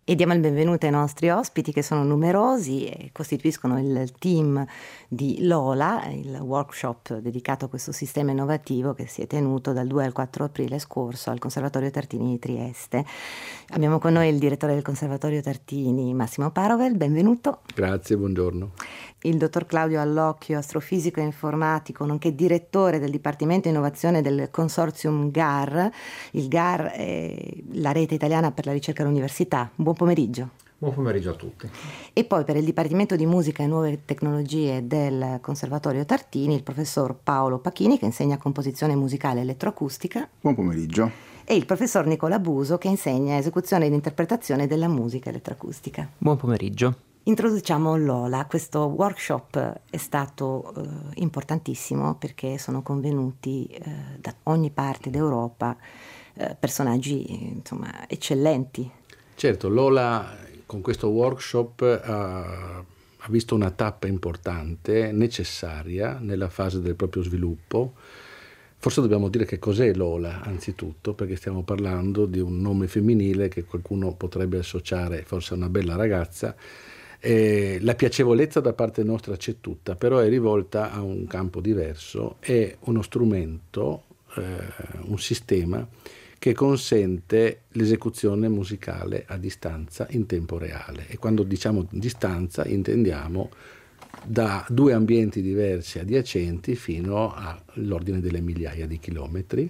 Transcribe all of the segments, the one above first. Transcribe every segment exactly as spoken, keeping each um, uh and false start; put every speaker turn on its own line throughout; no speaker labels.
E diamo il benvenuto ai nostri ospiti, che sono numerosi e costituiscono il team di Lola, il workshop dedicato a questo sistema innovativo che si è tenuto dal due al quattro aprile scorso al Conservatorio Tartini di Trieste. Abbiamo con noi il direttore del Conservatorio Tartini, Massimo Parovel, benvenuto.
Grazie, buongiorno.
Il dottor Claudio Allocchio, astrofisico e informatico, nonché direttore del Dipartimento Innovazione del Consortium G A R. Il G A R è la rete italiana per la ricerca all'università. Buon pomeriggio.
Buon pomeriggio a tutti.
E poi per il Dipartimento di Musica e Nuove Tecnologie del Conservatorio Tartini, il professor Paolo Pachini, che insegna composizione musicale e elettroacustica.
Buon pomeriggio.
E il professor Nicola Buso, che insegna esecuzione ed interpretazione della musica elettroacustica.
Buon pomeriggio.
Introduciamo Lola. Questo workshop è stato eh, importantissimo perché sono convenuti eh, da ogni parte d'Europa eh, personaggi insomma eccellenti.
Certo, Lola con questo workshop ha, ha visto una tappa importante, necessaria nella fase del proprio sviluppo. Forse dobbiamo dire che cos'è Lola, anzitutto, perché stiamo parlando di un nome femminile che qualcuno potrebbe associare forse a una bella ragazza. Eh, la piacevolezza da parte nostra c'è tutta, però è rivolta a un campo diverso, è uno strumento, eh, un sistema che consente l'esecuzione musicale a distanza in tempo reale. E quando diciamo distanza intendiamo da due ambienti diversi adiacenti fino all'ordine delle migliaia di chilometri,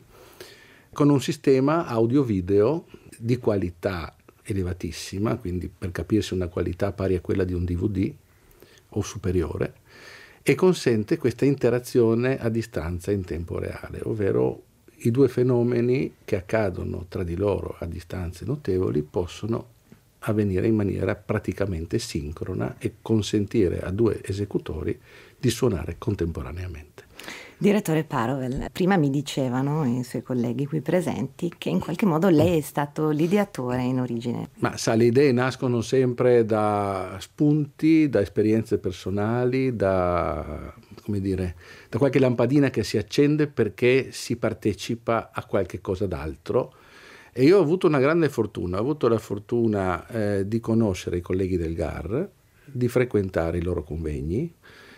con un sistema audio-video di qualità elevatissima, quindi per capirsi una qualità pari a quella di un D V D o superiore, e consente questa interazione a distanza in tempo reale, ovvero i due fenomeni che accadono tra di loro a distanze notevoli possono avvenire in maniera praticamente sincrona e consentire a due esecutori di suonare contemporaneamente.
Direttore Parovel, prima mi dicevano i suoi colleghi qui presenti che in qualche modo lei è stato l'ideatore in origine.
Ma sa, le idee nascono sempre da spunti, da esperienze personali, da, come dire, da qualche lampadina che si accende perché si partecipa a qualche cosa d'altro. E io ho avuto una grande fortuna, ho avuto la fortuna eh, di conoscere i colleghi del G A R, di frequentare i loro convegni.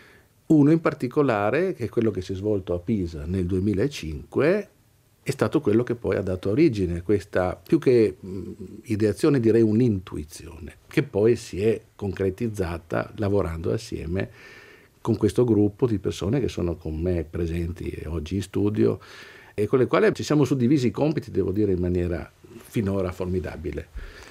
Uno in particolare, che è quello che si è svolto a Pisa nel duemilacinque, è stato quello che poi ha dato origine a questa, più che mh, ideazione, direi un'intuizione, che poi si è concretizzata lavorando assieme con questo gruppo di persone che sono con me presenti oggi in studio e con le quali ci siamo suddivisi i compiti, devo dire, in maniera finora formidabile.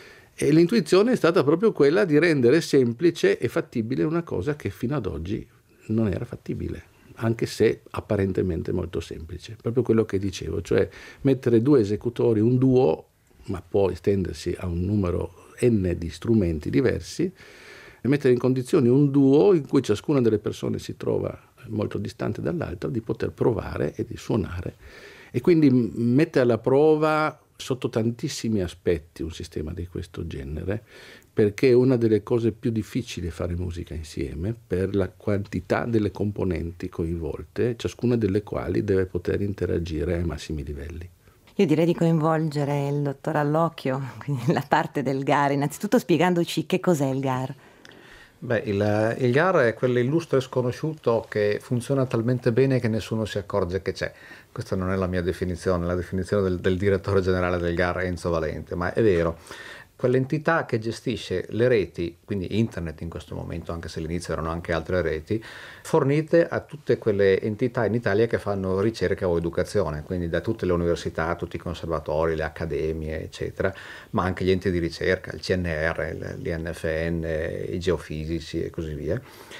E l'intuizione è stata proprio quella di rendere semplice e fattibile una cosa che fino ad oggi non era fattibile, anche se apparentemente molto semplice. Proprio quello che dicevo, cioè mettere due esecutori, un duo, ma può estendersi a un numero n di strumenti diversi, e mettere in condizioni un duo in cui ciascuna delle persone si trova molto distante dall'altra, di poter provare e di suonare. E quindi mette alla prova sotto tantissimi aspetti un sistema di questo genere, perché è una delle cose più difficili fare musica insieme per la quantità delle componenti coinvolte, ciascuna delle quali deve poter interagire ai massimi livelli.
Io direi di coinvolgere il dottor Allocchio, quindi la parte del G A R, innanzitutto spiegandoci che cos'è il G A R.
Beh, il, il G A R è quell'illustre sconosciuto che funziona talmente bene che nessuno si accorge che c'è. Questa non è la mia definizione, la definizione del, del direttore generale del G A R, Enzo Valente, ma è vero. Quell'entità che gestisce le reti, quindi internet in questo momento, anche se all'inizio erano anche altre reti, fornite a tutte quelle entità in Italia che fanno ricerca o educazione, quindi da tutte le università, tutti i conservatori, le accademie, eccetera, ma anche gli enti di ricerca, il C N R, l'I N F N, i geofisici e così via,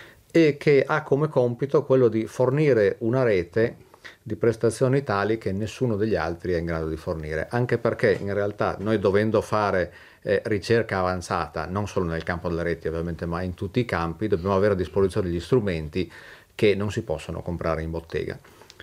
e che ha come compito quello di fornire una rete di prestazioni tali che nessuno degli altri è in grado di fornire, anche perché in realtà noi, dovendo fare eh, ricerca avanzata non solo nel campo delle reti ovviamente, ma in tutti i campi, dobbiamo avere a disposizione degli strumenti che non si possono comprare in bottega.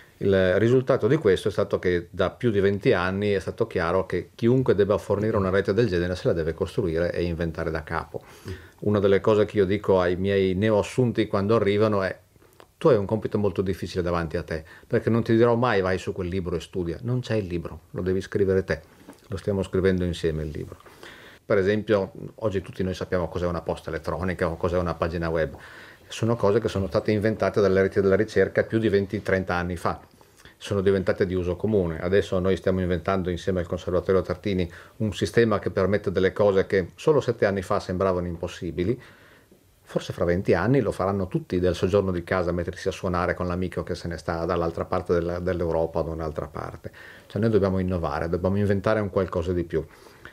Il risultato di questo è stato che da più di venti anni è stato chiaro che chiunque debba fornire una rete del genere se la deve costruire e inventare da capo. Una delle cose che io dico ai miei neoassunti quando arrivano è: tu hai un compito molto difficile davanti a te, perché non ti dirò mai vai su quel libro e studia. Non c'è il libro, lo devi scrivere te, lo stiamo scrivendo insieme il libro. Per esempio, oggi tutti noi sappiamo cos'è una posta elettronica o cos'è una pagina web. Sono cose che sono state inventate dalle reti della ricerca più di venti trenta anni fa. Sono diventate di uso comune. Adesso noi stiamo inventando insieme al Conservatorio Tartini un sistema che permette delle cose che solo sette anni fa sembravano impossibili. Forse fra venti anni lo faranno tutti del soggiorno di casa, mettersi a suonare con l'amico che se ne sta dall'altra parte della, dell'Europa o da un'altra parte. Cioè noi dobbiamo innovare, dobbiamo inventare un qualcosa di più.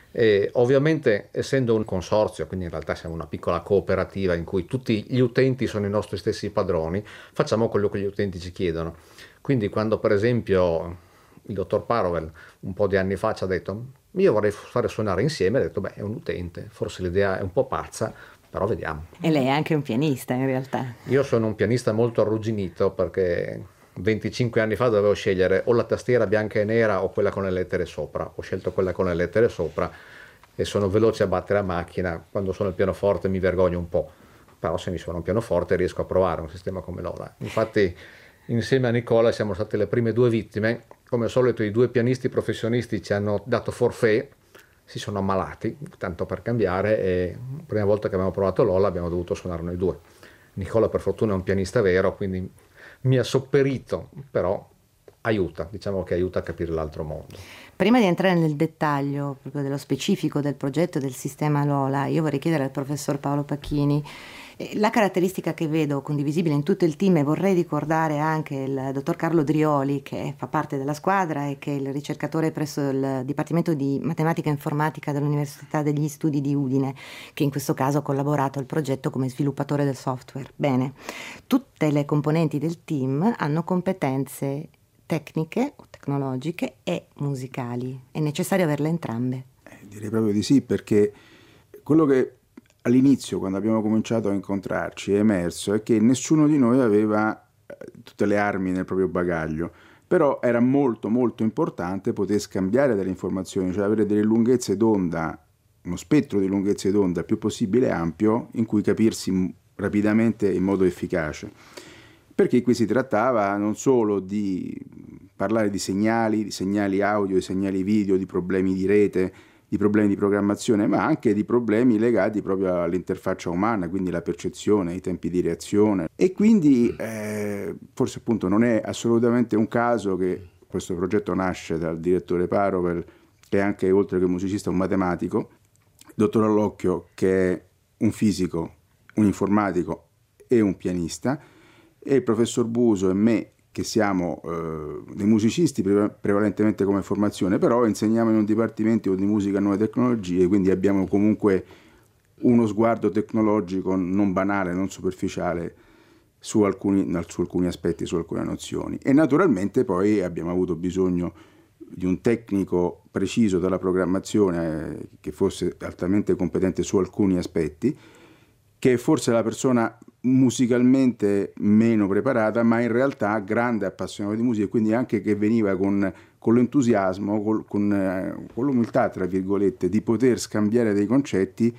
E ovviamente, essendo un consorzio, quindi in realtà siamo una piccola cooperativa in cui tutti gli utenti sono i nostri stessi padroni, facciamo quello che gli utenti ci chiedono. Quindi quando per esempio il dottor Parovel un po' di anni fa ci ha detto io vorrei fare suonare insieme, ha detto beh, è un utente, forse l'idea è un po' pazza, però vediamo.
E lei è anche un pianista in realtà.
Io sono un pianista molto arrugginito perché venticinque anni fa dovevo scegliere o la tastiera bianca e nera o quella con le lettere sopra. Ho scelto quella con le lettere sopra e sono veloce a battere a macchina. Quando suono il pianoforte mi vergogno un po', però se mi suono un pianoforte riesco a provare un sistema come Lola. Infatti insieme a Nicola siamo state le prime due vittime. Come al solito i due pianisti professionisti ci hanno dato forfait, si sono ammalati, tanto per cambiare, e la prima volta che abbiamo provato Lola abbiamo dovuto suonare noi due. Nicola per fortuna è un pianista vero, quindi mi ha sopperito, però aiuta, diciamo che aiuta a capire l'altro mondo.
Prima di entrare nel dettaglio proprio dello specifico del progetto del sistema Lola, io vorrei chiedere al professor Paolo Pacchini la caratteristica che vedo condivisibile in tutto il team, e vorrei ricordare anche il dottor Carlo Drioli, che fa parte della squadra e che è il ricercatore presso il Dipartimento di Matematica e Informatica dell'Università degli Studi di Udine, che in questo caso ha collaborato al progetto come sviluppatore del software. Bene, tutte le componenti del team hanno competenze tecniche o tecnologiche e musicali. È necessario averle entrambe?
Eh, direi proprio di sì, perché quello che all'inizio, quando abbiamo cominciato a incontrarci, è emerso è che nessuno di noi aveva tutte le armi nel proprio bagaglio, però era molto molto importante poter scambiare delle informazioni, cioè avere delle lunghezze d'onda, uno spettro di lunghezze d'onda il più possibile ampio, in cui capirsi rapidamente in modo efficace. Perché qui si trattava non solo di parlare di segnali, di segnali audio, di segnali video, di problemi di rete, di problemi di programmazione, ma anche di problemi legati proprio all'interfaccia umana, quindi la percezione, i tempi di reazione. E quindi eh, forse appunto non è assolutamente un caso che questo progetto nasce dal direttore Parovel, che è anche, oltre che musicista, un matematico, il dottor Allocchio, che è un fisico, un informatico e un pianista, e il professor Buso e me, che siamo eh, dei musicisti pre- prevalentemente come formazione, però insegniamo in un dipartimento di musica e nuove tecnologie, quindi abbiamo comunque uno sguardo tecnologico non banale, non superficiale su alcuni, su alcuni aspetti, su alcune nozioni. E naturalmente poi abbiamo avuto bisogno di un tecnico preciso della programmazione eh, che fosse altamente competente su alcuni aspetti, che è forse la persona musicalmente meno preparata, ma in realtà grande appassionato di musica, quindi anche che veniva con, con l'entusiasmo, con, con, eh, con l'umiltà, tra virgolette, di poter scambiare dei concetti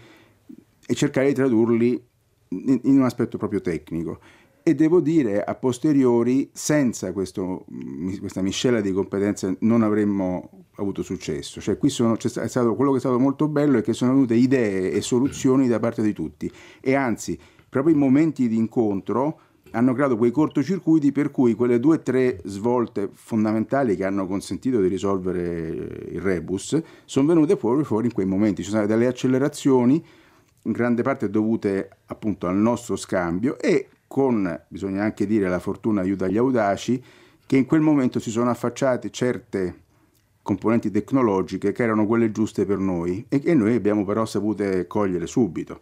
e cercare di tradurli in, in un aspetto proprio tecnico. E devo dire, a posteriori, senza questo, questa miscela di competenze non avremmo avuto successo. Cioè qui sono, c'è stato, quello che è stato molto bello è che sono venute idee e soluzioni da parte di tutti, e anzi proprio i momenti di incontro hanno creato quei cortocircuiti per cui quelle due o tre svolte fondamentali che hanno consentito di risolvere il rebus sono venute fuori, fuori in quei momenti. Ci sono state delle accelerazioni, in grande parte dovute appunto al nostro scambio, e con, bisogna anche dire, la fortuna aiuta gli audaci, che in quel momento si sono affacciate certe componenti tecnologiche che erano quelle giuste per noi e che noi abbiamo però sapute cogliere subito.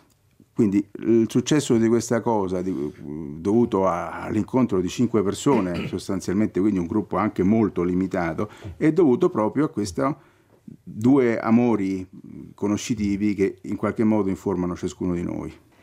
Quindi il successo di questa cosa, di, dovuto a, all'incontro di cinque persone sostanzialmente, quindi un gruppo anche molto limitato, è dovuto proprio a questi due amori conoscitivi che in qualche modo informano ciascuno di noi.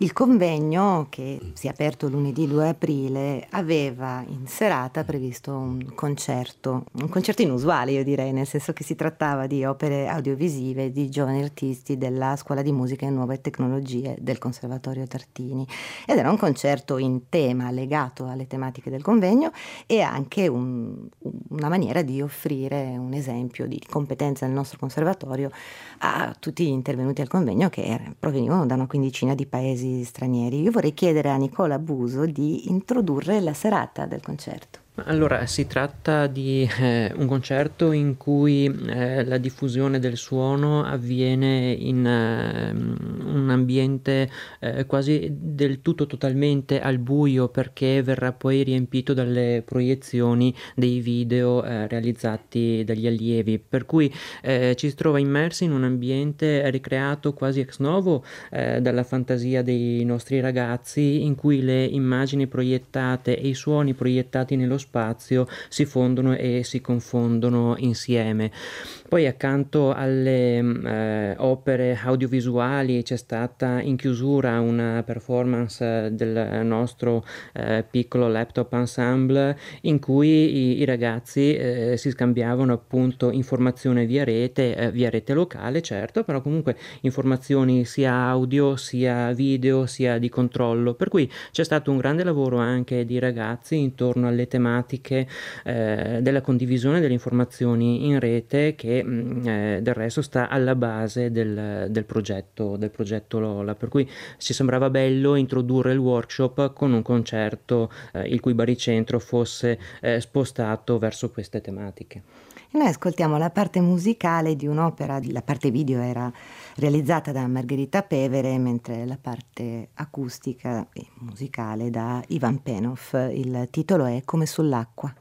Il convegno, che si è aperto lunedì due aprile, aveva in serata previsto un concerto, un concerto inusuale io direi, nel senso che si trattava di opere audiovisive di giovani artisti della Scuola di Musica e Nuove Tecnologie del Conservatorio Tartini, ed era un concerto in tema legato alle tematiche del convegno e anche un, una maniera di offrire un esempio di competenza del nostro conservatorio a tutti gli intervenuti al convegno, che provenivano da una quindicina di paesi stranieri. Io vorrei chiedere a Nicola Buso di introdurre la serata del concerto.
Allora, si tratta di eh, un concerto in cui eh, la diffusione del suono avviene in eh, un ambiente eh, quasi del tutto totalmente al buio, perché verrà poi riempito dalle proiezioni dei video eh, realizzati dagli allievi, per cui eh, ci si trova immersi in un ambiente ricreato quasi ex novo eh, dalla fantasia dei nostri ragazzi, in cui le immagini proiettate e i suoni proiettati nello spazio si fondono e si confondono insieme. Poi accanto alle eh, opere audiovisuali c'è stata in chiusura una performance del nostro eh, piccolo laptop ensemble, in cui i, i ragazzi eh, si scambiavano appunto informazione via rete, eh, via rete locale certo, però comunque informazioni sia audio sia video sia di controllo, per cui c'è stato un grande lavoro anche di ragazzi intorno alle tematiche eh, della condivisione delle informazioni in rete, che mh, eh, del resto sta alla base del, del progetto del progetto Lola, per cui ci sembrava bello introdurre il workshop con un concerto eh, il cui baricentro fosse eh, spostato verso queste tematiche.
E noi ascoltiamo la parte musicale di un'opera, la parte video era realizzata da Margherita Pevere, mentre la parte acustica e musicale da Ivan Penov. Il titolo è Come sull'acqua.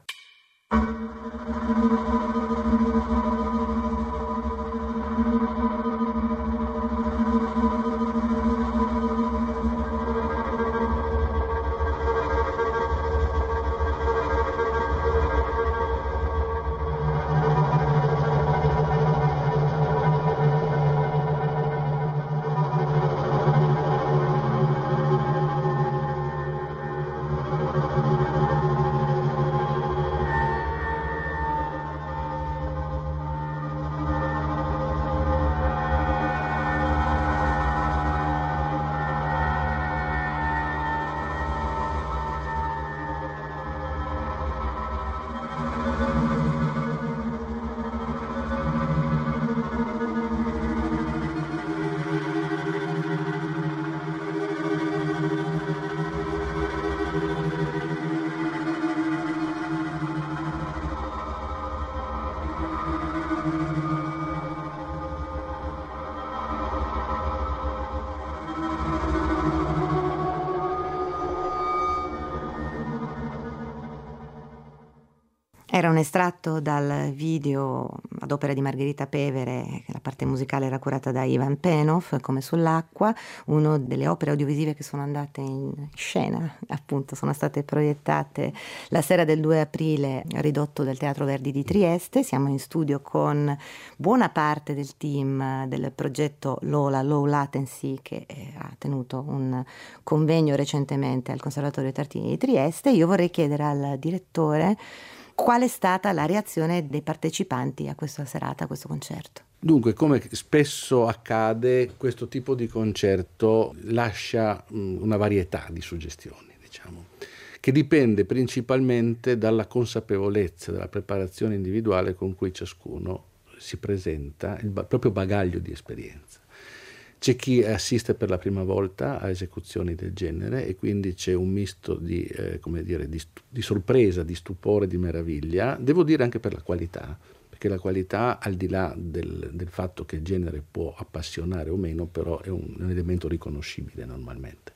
Era un estratto dal video ad opera di Margherita Pevere, la parte musicale era curata da Ivan Penov, Come sull'acqua, una delle opere audiovisive che sono andate in scena, appunto sono state proiettate la sera del due aprile al ridotto del Teatro Verdi di Trieste. Siamo in studio con buona parte del team del progetto Lola, Low Latency, che ha tenuto un convegno recentemente al Conservatorio Tartini di Trieste. Io vorrei chiedere al direttore qual è stata la reazione dei partecipanti a questa serata, a questo concerto.
Dunque, come spesso accade, questo tipo di concerto lascia mh, una varietà di suggestioni, diciamo, che dipende principalmente dalla consapevolezza, dalla preparazione individuale con cui ciascuno si presenta, il ba- proprio bagaglio di esperienza. C'è chi assiste per la prima volta a esecuzioni del genere e quindi c'è un misto di, eh, come dire, di, stu- di sorpresa, di stupore, di meraviglia. Devo dire anche per la qualità, perché la qualità, al di là del, del fatto che il genere può appassionare o meno, però è un, un elemento riconoscibile normalmente.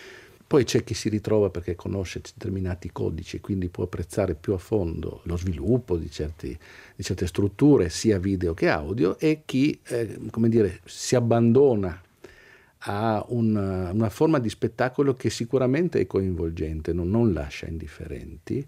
Poi c'è chi si ritrova perché conosce determinati codici e quindi può apprezzare più a fondo lo sviluppo di, certi, di certe strutture, sia video che audio, e chi eh, come dire, si abbandona a una, una forma di spettacolo che sicuramente è coinvolgente, non, non lascia indifferenti,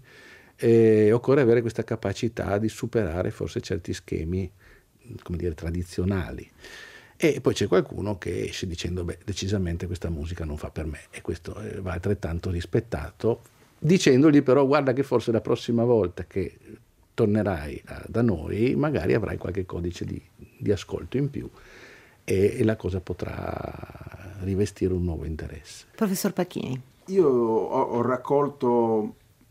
e occorre avere questa capacità di superare forse certi schemi, come dire, tradizionali. E poi c'è qualcuno che esce dicendo beh, decisamente questa musica non fa per me, e questo eh, va altrettanto rispettato, dicendogli però guarda che forse la prossima volta che tornerai a, da noi magari avrai qualche codice di, di ascolto in più e, e la cosa potrà rivestire un nuovo interesse.
Professor Pacchini.
Io ho, ho raccolto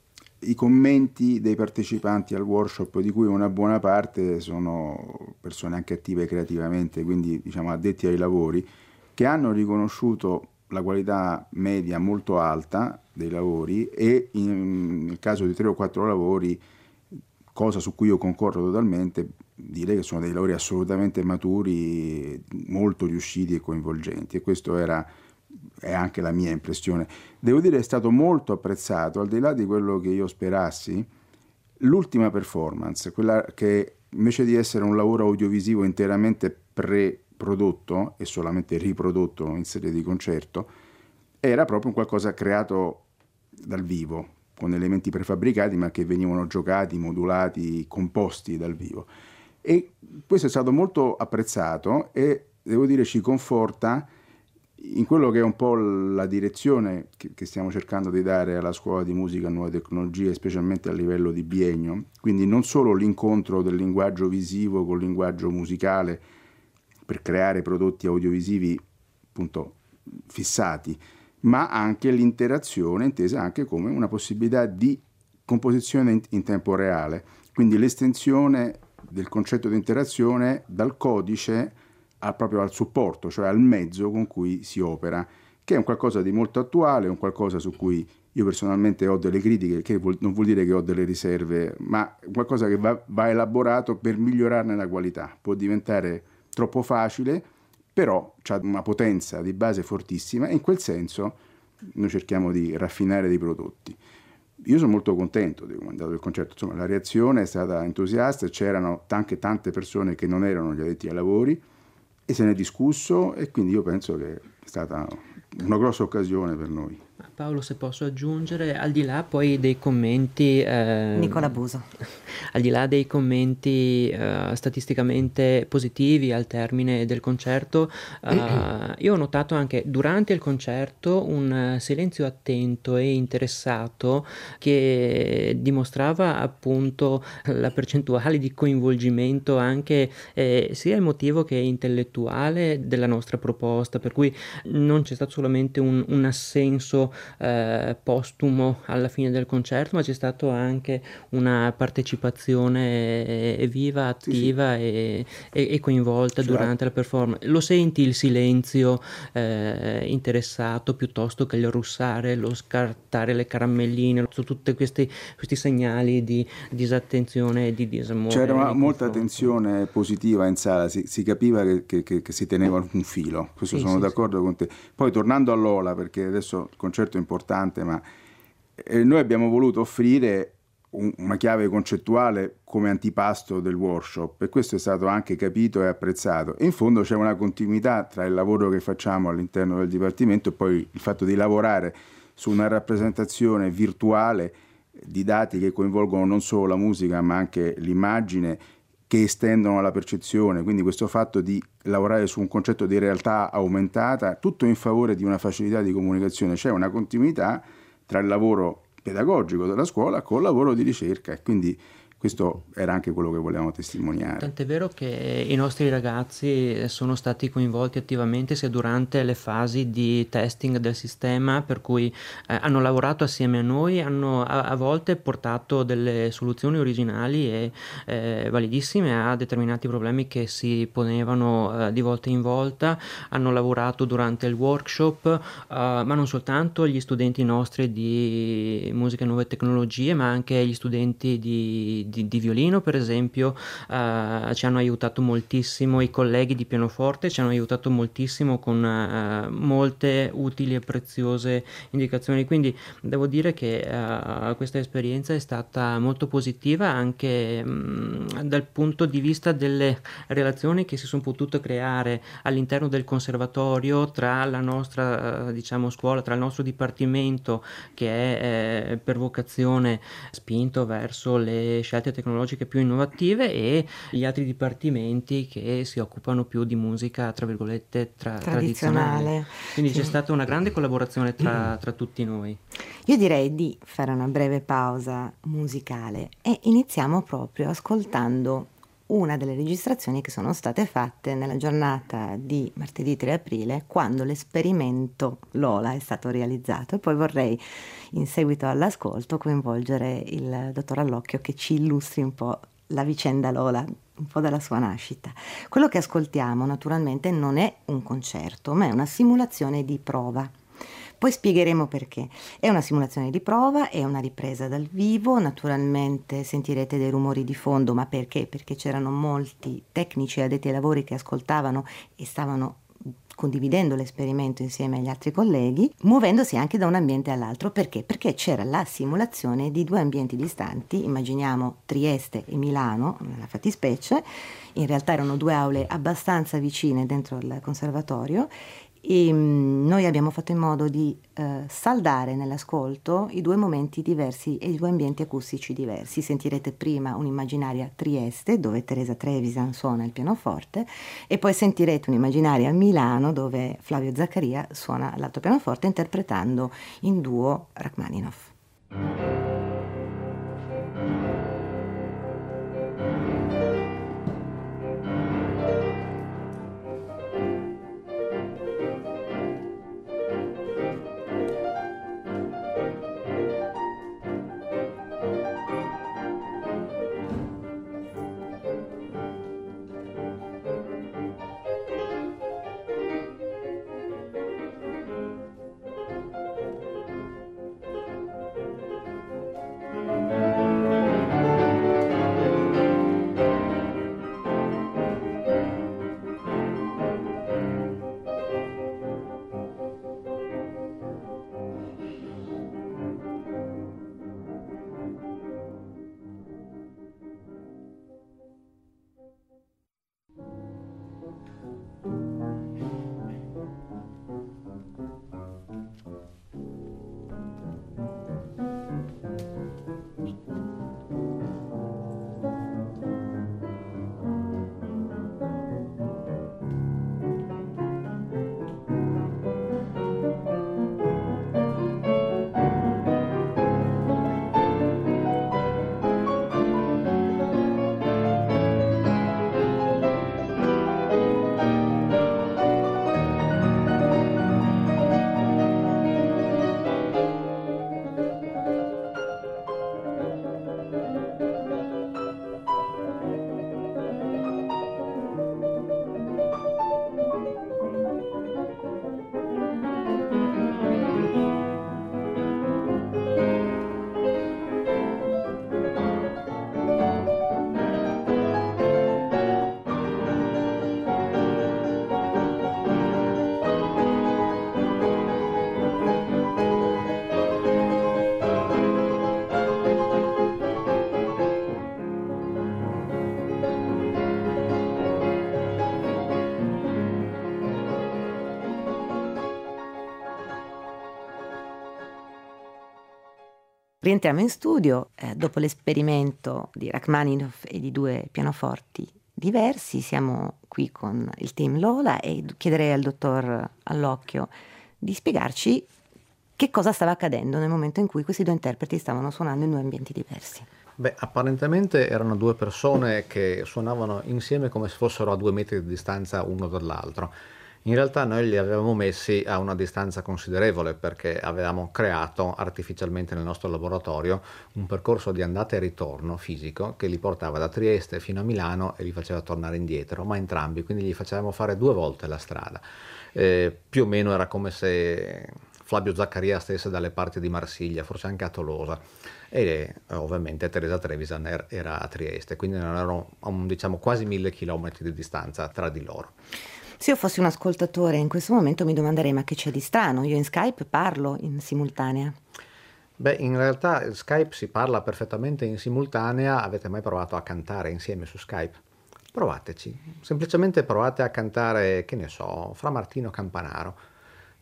i commenti dei partecipanti al workshop, di cui una buona parte sono persone anche attive creativamente, quindi diciamo addetti ai lavori, che hanno riconosciuto la qualità media molto alta dei lavori e in, nel caso di tre o quattro lavori, cosa su cui io concordo totalmente, dire che sono dei lavori assolutamente maturi, molto riusciti e coinvolgenti, e questo era è anche la mia impressione. Devo dire è stato molto apprezzato, al di là di quello che io sperassi, l'ultima performance, quella che invece di essere un lavoro audiovisivo interamente pre-prodotto e solamente riprodotto in serie di concerto, era proprio qualcosa creato dal vivo, con elementi prefabbricati ma che venivano giocati, modulati, composti dal vivo. E questo è stato molto apprezzato e devo dire ci conforta in quello che è un po' la direzione che, che stiamo cercando di dare alla Scuola di Musica e Nuove Tecnologie, specialmente a livello di biennio, quindi non solo l'incontro del linguaggio visivo col linguaggio musicale per creare prodotti audiovisivi appunto fissati, ma anche l'interazione intesa anche come una possibilità di composizione in, in tempo reale, quindi l'estensione del concetto di interazione dal codice a, proprio al supporto, cioè al mezzo con cui si opera, che è un qualcosa di molto attuale, un qualcosa su cui io personalmente ho delle critiche, che vuol, non vuol dire che ho delle riserve, ma qualcosa che va, va elaborato per migliorarne la qualità. Può diventare troppo facile, però ha una potenza di base fortissima e in quel senso noi cerchiamo di raffinare dei prodotti. Io sono molto contento di come è andato il concerto, insomma la reazione è stata entusiasta, c'erano anche tante persone che non erano gli addetti ai lavori e se ne è discusso e quindi io penso che è stata una grossa occasione per noi.
Paolo, se posso aggiungere, al di là poi dei commenti... Eh,
Nicola Buso.
Al di là dei commenti eh, statisticamente positivi al termine del concerto, eh, io ho notato anche durante il concerto un silenzio attento e interessato che dimostrava appunto la percentuale di coinvolgimento anche eh, sia emotivo che intellettuale della nostra proposta, per cui non c'è stato solamente un, un assenso eh, postumo alla fine del concerto, ma c'è stato anche una partecipazione viva, attiva sì, sì. E, e, e coinvolta cioè, durante la performance. Lo senti il silenzio eh, interessato piuttosto che il russare, lo scartare le caramelline, tutti questi, questi segnali di disattenzione e di disamore.
C'era una, molta tensione positiva in sala, si, si capiva che, che, che, che si teneva un filo, questo sì, sono sì, d'accordo sì. con te. Poi tornando all'Ola, perché adesso il concerto è importante, ma eh, noi abbiamo voluto offrire un, una chiave concettuale come antipasto del workshop e questo è stato anche capito e apprezzato. E in fondo c'è una continuità tra il lavoro che facciamo all'interno del Dipartimento e poi il fatto di lavorare su una rappresentazione virtuale di dati che coinvolgono non solo la musica ma anche l'immagine, che estendono la percezione, quindi questo fatto di lavorare su un concetto di realtà aumentata, tutto in favore di una facilità di comunicazione. C'è una continuità tra il lavoro pedagogico della scuola con il lavoro di ricerca e quindi questo era anche quello che volevamo testimoniare.
Tant'è vero che i nostri ragazzi sono stati coinvolti attivamente sia durante le fasi di testing del sistema, per cui eh, hanno lavorato assieme a noi, hanno a, a volte portato delle soluzioni originali e eh, validissime a determinati problemi che si ponevano eh, di volta in volta, hanno lavorato durante il workshop, eh, ma non soltanto gli studenti nostri di musica e nuove tecnologie, ma anche gli studenti di Di, di violino per esempio uh, ci hanno aiutato moltissimo, i colleghi di pianoforte ci hanno aiutato moltissimo con uh, molte utili e preziose indicazioni, quindi devo dire che uh, questa esperienza è stata molto positiva anche um, dal punto di vista delle relazioni che si sono potute creare all'interno del conservatorio tra la nostra uh, diciamo scuola, tra il nostro dipartimento che è eh, per vocazione spinto verso le scienze scelte tecnologiche più innovative e gli altri dipartimenti che si occupano più di musica, tra virgolette, tra, tradizionale.
tradizionale.
Quindi
Sì.
c'è stata una grande collaborazione tra, tra tutti noi.
Io direi di fare una breve pausa musicale e iniziamo proprio ascoltando una delle registrazioni che sono state fatte nella giornata di martedì tre aprile, quando l'esperimento Lola è stato realizzato, e poi vorrei in seguito all'ascolto coinvolgere il dottor Allocchio che ci illustri un po' la vicenda Lola, un po' dalla sua nascita. Quello che ascoltiamo naturalmente non è un concerto, ma è una simulazione di prova. Poi spiegheremo perché. È una simulazione di prova, è una ripresa dal vivo, naturalmente sentirete dei rumori di fondo, ma perché? Perché c'erano molti tecnici addetti ai lavori che ascoltavano e stavano condividendo l'esperimento insieme agli altri colleghi, muovendosi anche da un ambiente all'altro. Perché? Perché c'era la simulazione di due ambienti distanti, immaginiamo Trieste e Milano, nella fattispecie, in realtà erano due aule abbastanza vicine dentro il conservatorio, e mh, noi abbiamo fatto in modo di eh, saldare nell'ascolto i due momenti diversi e i due ambienti acustici diversi. Sentirete prima un'immaginaria Trieste, dove Teresa Trevisan suona il pianoforte, e poi sentirete un'immaginaria Milano, dove Flavio Zaccaria suona l'alto pianoforte, interpretando in duo Rachmaninoff. Rientriamo in studio, eh, dopo l'esperimento di Rachmaninoff e di due pianoforti diversi. Siamo qui con il team Lola e chiederei al dottor Allocchio di spiegarci che cosa stava accadendo nel momento in cui questi due interpreti stavano suonando in due ambienti diversi.
Beh, apparentemente erano due persone che suonavano insieme come se fossero a due metri di distanza uno dall'altro. In realtà noi li avevamo messi a una distanza considerevole perché avevamo creato artificialmente nel nostro laboratorio un percorso di andata e ritorno fisico che li portava da Trieste fino a Milano e li faceva tornare indietro, ma entrambi, quindi gli facevamo fare due volte la strada. Eh, più o meno era come se Flavio Zaccaria stesse dalle parti di Marsiglia, forse anche a Tolosa, e eh, ovviamente Teresa Trevisan er- era a Trieste, quindi erano a un, diciamo quasi mille chilometri di distanza tra di loro.
Se io fossi un ascoltatore in questo momento mi domanderei: ma che c'è di strano? Io in Skype parlo in simultanea.
Beh, in realtà in Skype si parla perfettamente in simultanea. Avete mai provato a cantare insieme su Skype? Provateci, semplicemente provate a cantare, che ne so, Fra Martino Campanaro.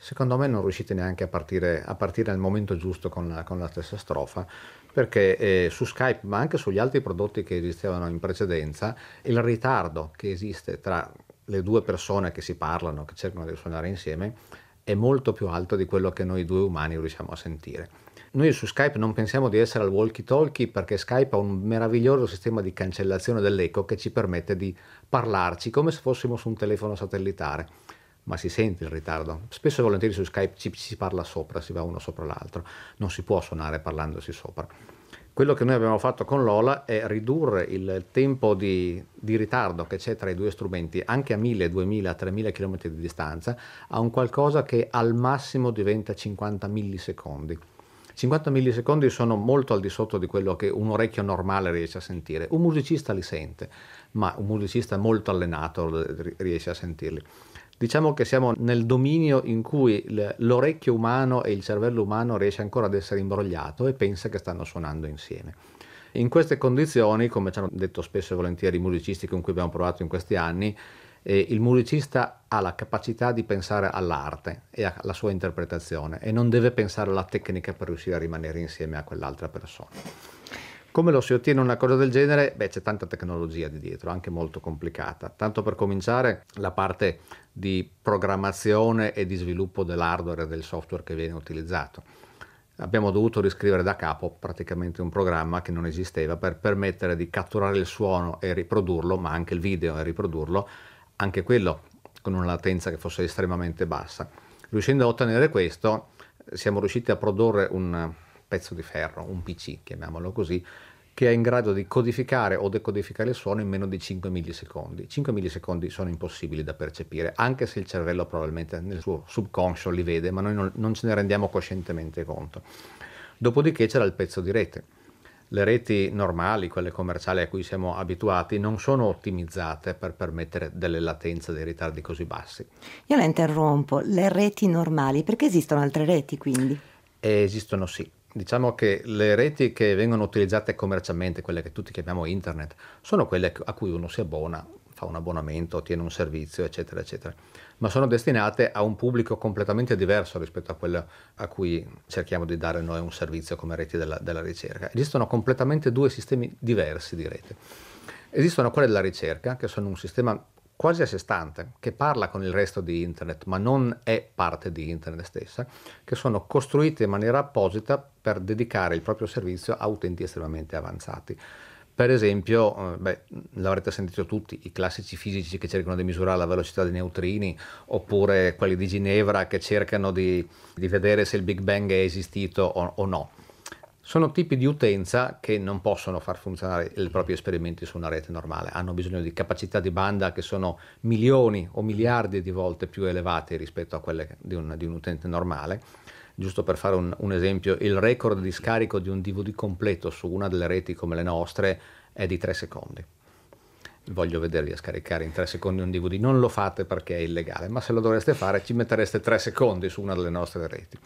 secondo me non riuscite neanche a partire, a partire al momento giusto con la, con la stessa strofa, perché eh, su Skype, ma anche sugli altri prodotti che esistevano in precedenza, il ritardo che esiste tra le due persone che si parlano, che cercano di suonare insieme, è molto più alto di quello che noi due umani riusciamo a sentire. Noi su Skype non pensiamo di essere al walkie-talkie, perché Skype ha un meraviglioso sistema di cancellazione dell'eco che ci permette di parlarci come se fossimo su un telefono satellitare, ma si sente il ritardo. Spesso e volentieri su Skype ci si parla sopra, si va uno sopra l'altro, non si può suonare parlandosi sopra. Quello che noi abbiamo fatto con Lola è ridurre il tempo di, di ritardo che c'è tra i due strumenti, anche a mille, duemila, tremila km di distanza, a un qualcosa che al massimo diventa cinquanta millisecondi. cinquanta millisecondi sono molto al di sotto di quello che un orecchio normale riesce a sentire. Un musicista li sente, ma un musicista molto allenato riesce a sentirli. Diciamo che siamo nel dominio in cui l'orecchio umano e il cervello umano riesce ancora ad essere imbrogliato e pensa che stanno suonando insieme. In queste condizioni, come ci hanno detto spesso e volentieri i musicisti con cui abbiamo provato in questi anni, eh, il musicista ha la capacità di pensare all'arte e alla sua interpretazione e non deve pensare alla tecnica per riuscire a rimanere insieme a quell'altra persona. Come lo si ottiene una cosa del genere? Beh, c'è tanta tecnologia di dietro, anche molto complicata. Tanto per cominciare, la parte di programmazione e di sviluppo dell'hardware e del software che viene utilizzato. Abbiamo dovuto riscrivere da capo praticamente un programma che non esisteva per permettere di catturare il suono e riprodurlo, ma anche il video e riprodurlo, anche quello con una latenza che fosse estremamente bassa. Riuscendo a ottenere questo, siamo riusciti a produrre un pezzo di ferro, un P C, chiamiamolo così, che è in grado di codificare o decodificare il suono in meno di cinque millisecondi. cinque millisecondi sono impossibili da percepire, anche se il cervello probabilmente nel suo subconscio li vede, ma noi non, non ce ne rendiamo coscientemente conto. Dopodiché c'era il pezzo di rete. Le reti normali, quelle commerciali a cui siamo abituati, non sono ottimizzate per permettere delle latenze, dei ritardi così bassi.
Io la interrompo, le reti normali, perché esistono altre reti quindi?
E esistono sì. Diciamo che le reti che vengono utilizzate commercialmente, quelle che tutti chiamiamo internet, sono quelle a cui uno si abbona, fa un abbonamento, ottiene un servizio, eccetera, eccetera. Ma sono destinate a un pubblico completamente diverso rispetto a quello a cui cerchiamo di dare noi un servizio come reti della, della ricerca. Esistono completamente due sistemi diversi di rete. Esistono quelle della ricerca, che sono un sistema quasi a sé stante, che parla con il resto di internet, ma non è parte di internet stessa, che sono costruite in maniera apposita per dedicare il proprio servizio a utenti estremamente avanzati. Per esempio, eh, beh, l'avrete sentito tutti, i classici fisici che cercano di misurare la velocità dei neutrini, oppure quelli di Ginevra che cercano di, di vedere se il Big Bang è esistito o, o no. Sono tipi di utenza che non possono far funzionare i propri esperimenti su una rete normale, hanno bisogno di capacità di banda che sono milioni o miliardi di volte più elevate rispetto a quelle di un, di un utente normale. Giusto per fare un, un esempio, il record di scarico di un D V D completo su una delle reti come le nostre è di tre secondi. Voglio vedervi a scaricare in tre secondi un D V D, non lo fate perché è illegale, ma se lo dovreste fare ci mettereste tre secondi su una delle nostre reti.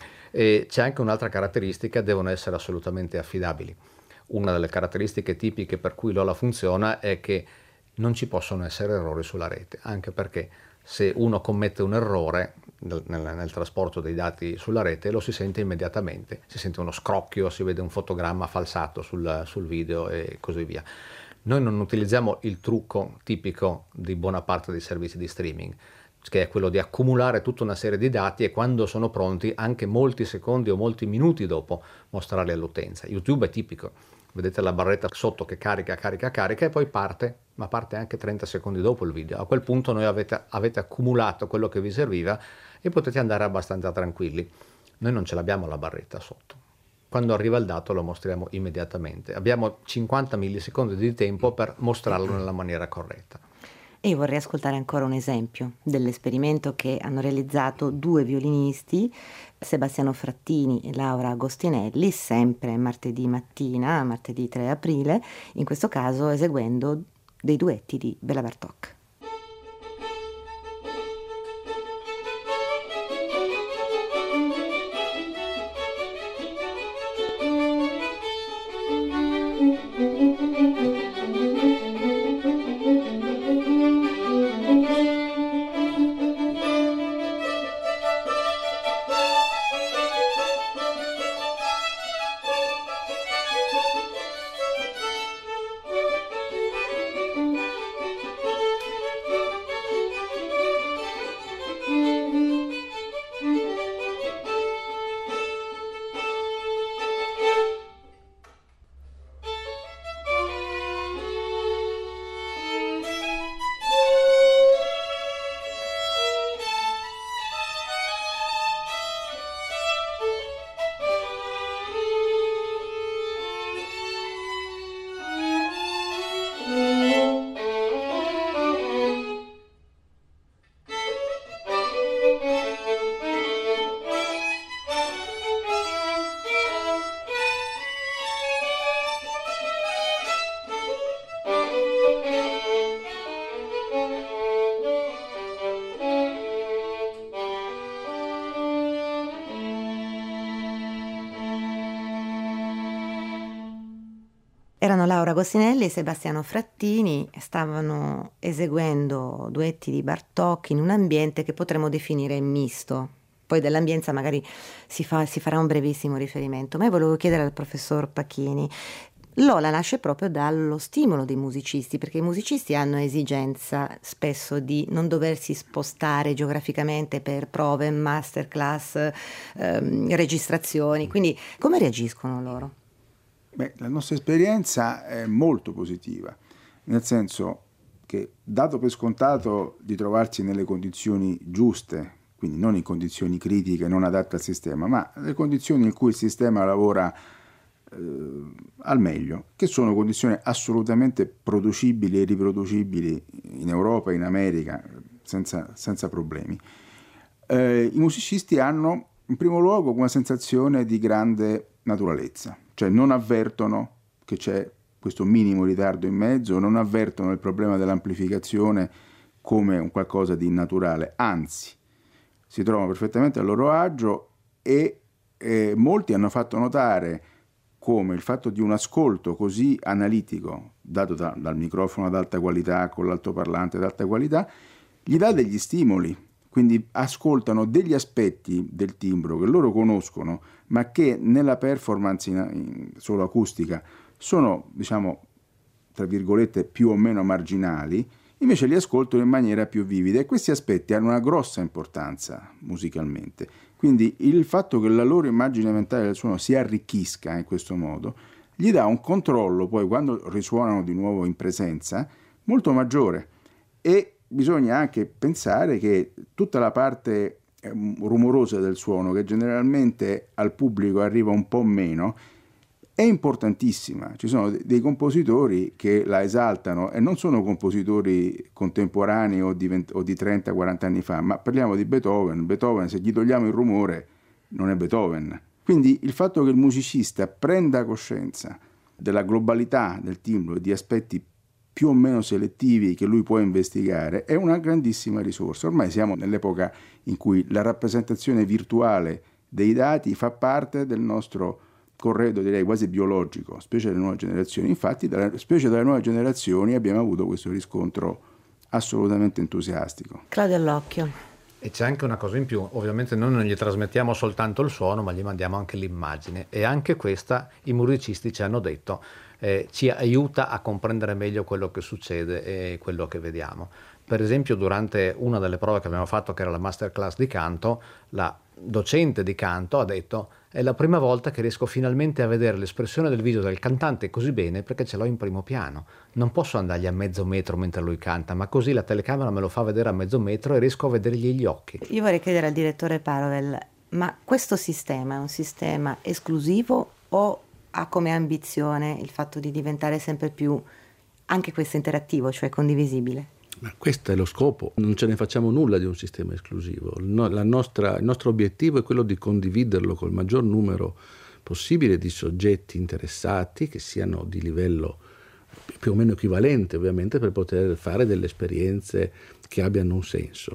E c'è anche un'altra caratteristica, devono essere assolutamente affidabili. Una delle caratteristiche tipiche per cui Lola funziona è che non ci possono essere errori sulla rete, anche perché se uno commette un errore nel, nel, nel trasporto dei dati sulla rete lo si sente immediatamente, si sente uno scrocchio, si vede un fotogramma falsato sul, sul video e così via. Noi non utilizziamo il trucco tipico di buona parte dei servizi di streaming, che è quello di accumulare tutta una serie di dati e quando sono pronti, anche molti secondi o molti minuti dopo, mostrarli all'utenza. YouTube è tipico, vedete la barretta sotto che carica, carica, carica e poi parte, ma parte anche trenta secondi dopo il video. A quel punto noi avete, avete accumulato quello che vi serviva e potete andare abbastanza tranquilli. Noi non ce l'abbiamo la barretta sotto. Quando arriva il dato lo mostriamo immediatamente. Abbiamo cinquanta millisecondi di tempo per mostrarlo nella maniera corretta.
E io vorrei ascoltare ancora un esempio dell'esperimento che hanno realizzato due violinisti, Sebastiano Frattini e Laura Agostinelli, sempre martedì mattina, martedì tre aprile, in questo caso eseguendo dei duetti di Béla Bartók. Erano Laura Gostinelli e Sebastiano Frattini, stavano eseguendo duetti di Bartók in un ambiente che potremmo definire misto. Poi dell'ambienza magari si, fa, si farà un brevissimo riferimento, ma io volevo chiedere al professor Pachini. Lola nasce proprio dallo stimolo dei musicisti, perché i musicisti hanno esigenza spesso di non doversi spostare geograficamente per prove, masterclass, ehm, registrazioni, quindi come reagiscono loro?
Beh, la nostra esperienza è molto positiva, nel senso che, dato per scontato di trovarsi nelle condizioni giuste, quindi non in condizioni critiche, non adatte al sistema, ma le condizioni in cui il sistema lavora eh, al meglio, che sono condizioni assolutamente producibili e riproducibili in Europa e in America senza, senza problemi, eh, i musicisti hanno in primo luogo una sensazione di grande naturalezza, cioè non avvertono che c'è questo minimo ritardo in mezzo, non avvertono il problema dell'amplificazione come un qualcosa di innaturale, anzi si trovano perfettamente a loro agio e eh, molti hanno fatto notare come il fatto di un ascolto così analitico, dato da, dal microfono ad alta qualità, con l'altoparlante ad alta qualità, gli dà degli stimoli. Quindi ascoltano degli aspetti del timbro che loro conoscono, ma che nella performance in, in solo acustica sono, diciamo, tra virgolette, più o meno marginali, invece li ascoltano in maniera più vivida e questi aspetti hanno una grossa importanza musicalmente. Quindi il fatto che la loro immagine mentale del suono si arricchisca in questo modo gli dà un controllo poi quando risuonano di nuovo in presenza molto maggiore. E bisogna anche pensare che tutta la parte rumorosa del suono, che generalmente al pubblico arriva un po' meno, è importantissima. Ci sono dei compositori che la esaltano e non sono compositori contemporanei o di, venti, o di trenta quaranta anni fa, ma parliamo di Beethoven. Beethoven, se gli togliamo il rumore, non è Beethoven. Quindi il fatto che il musicista prenda coscienza della globalità del timbro e di aspetti più o meno selettivi che lui può investigare è una grandissima risorsa. Ormai siamo nell'epoca in cui la rappresentazione virtuale dei dati fa parte del nostro corredo, direi quasi biologico, specie delle nuove generazioni. Infatti, dalle, specie dalle nuove generazioni abbiamo avuto questo riscontro assolutamente entusiastico.
Claudio Allocchio.
E c'è anche una cosa in più, ovviamente noi non gli trasmettiamo soltanto il suono, ma gli mandiamo anche l'immagine, e anche questa i musicisti ci hanno detto eh, ci aiuta a comprendere meglio quello che succede e quello che vediamo. Per esempio, durante una delle prove che abbiamo fatto, che era la masterclass di canto, la docente di canto ha detto: è la prima volta che riesco finalmente a vedere l'espressione del viso del cantante così bene, perché ce l'ho in primo piano. Non posso andargli a mezzo metro mentre lui canta, ma così la telecamera me lo fa vedere a mezzo metro e riesco a vedergli gli occhi.
Io vorrei chiedere al direttore Parovel, ma questo sistema è un sistema esclusivo o ha come ambizione il fatto di diventare sempre più anche questo interattivo, cioè condivisibile?
Ma questo è lo scopo, non ce ne facciamo nulla di un sistema esclusivo. No, la nostra, il nostro obiettivo è quello di condividerlo col maggior numero possibile di soggetti interessati, che siano di livello più o meno equivalente, ovviamente, per poter fare delle esperienze che abbiano un senso.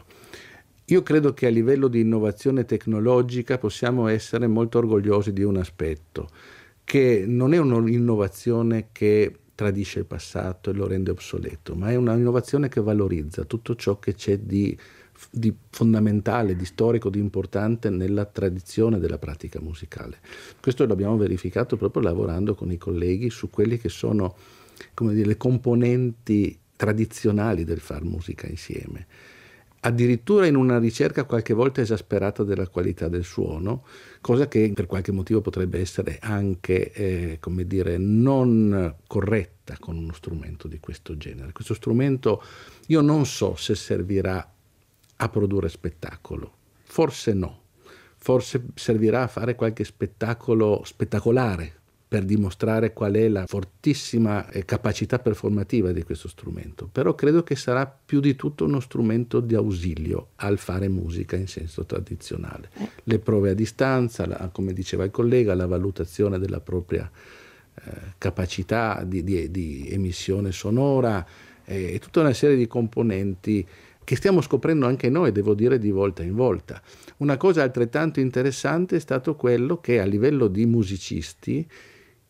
Io credo che a livello di innovazione tecnologica possiamo essere molto orgogliosi di un aspetto, che non è un'innovazione che tradisce il passato e lo rende obsoleto, ma è una innovazione che valorizza tutto ciò che c'è di, di fondamentale, di storico, di importante nella tradizione della pratica musicale. Questo l'abbiamo verificato proprio lavorando con i colleghi su quelli che sono, come dire, le componenti tradizionali del far musica insieme. Addirittura in una ricerca qualche volta esasperata della qualità del suono, cosa che per qualche motivo potrebbe essere anche, eh, come dire, non corretta con uno strumento di questo genere. Questo strumento io non so se servirà a produrre spettacolo, forse no, forse servirà a fare qualche spettacolo spettacolare, per dimostrare qual è la fortissima capacità performativa di questo strumento, però credo che sarà più di tutto uno strumento di ausilio al fare musica in senso tradizionale. Le prove a distanza, la, come diceva il collega, la valutazione della propria eh, capacità di, di, di emissione sonora eh, e tutta una serie di componenti che stiamo scoprendo anche noi, devo dire, di volta in volta. Una cosa altrettanto interessante è stato quello che a livello di musicisti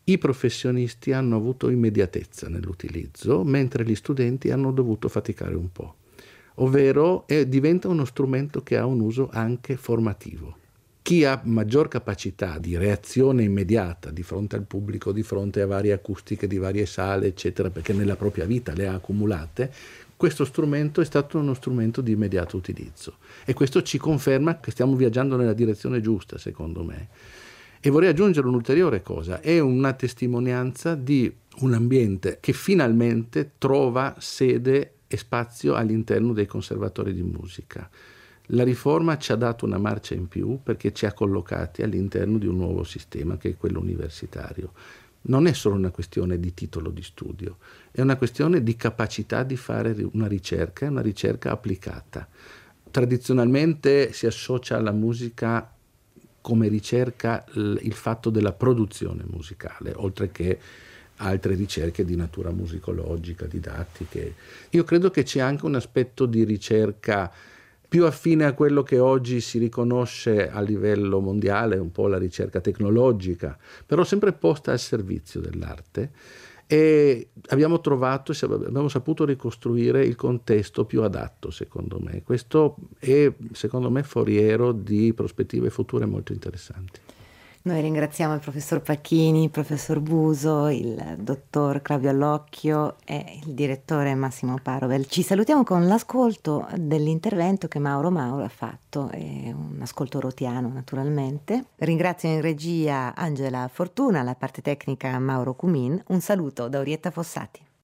I professionisti hanno avuto immediatezza nell'utilizzo, mentre gli studenti hanno dovuto faticare un po', ovvero eh, diventa uno strumento che ha un uso anche formativo. Chi ha maggior capacità di reazione immediata di fronte al pubblico, di fronte a varie acustiche di varie sale, eccetera, perché nella propria vita le ha accumulate, questo strumento è stato uno strumento di immediato utilizzo. E questo ci conferma che stiamo viaggiando nella direzione giusta, secondo me. E vorrei aggiungere un'ulteriore cosa, è una testimonianza di un ambiente che finalmente trova sede e spazio all'interno dei conservatori di musica. La riforma ci ha dato una marcia in più perché ci ha collocati all'interno di un nuovo sistema che è quello universitario. Non è solo una questione di titolo di studio, è una questione di capacità di fare una ricerca, una ricerca applicata. Tradizionalmente si associa alla musica come ricerca il fatto della produzione musicale, oltre che altre ricerche di natura musicologica, didattiche. Io credo che c'è anche un aspetto di ricerca più affine a quello che oggi si riconosce a livello mondiale, un po' la ricerca tecnologica, però sempre posta al servizio dell'arte, e abbiamo trovato, abbiamo saputo ricostruire il contesto più adatto, secondo me. Questo è, secondo me, foriero di prospettive future molto interessanti.
Noi ringraziamo il professor Pacchini, il professor Buso, il dottor Claudio Allocchio e il direttore Massimo Parovel. Ci salutiamo con l'ascolto dell'intervento che Mauro Mauro ha fatto, è un ascolto rotiano naturalmente. Ringrazio in regia Angela Fortuna, la parte tecnica Mauro Cumin. Un saluto da Orietta Fossati.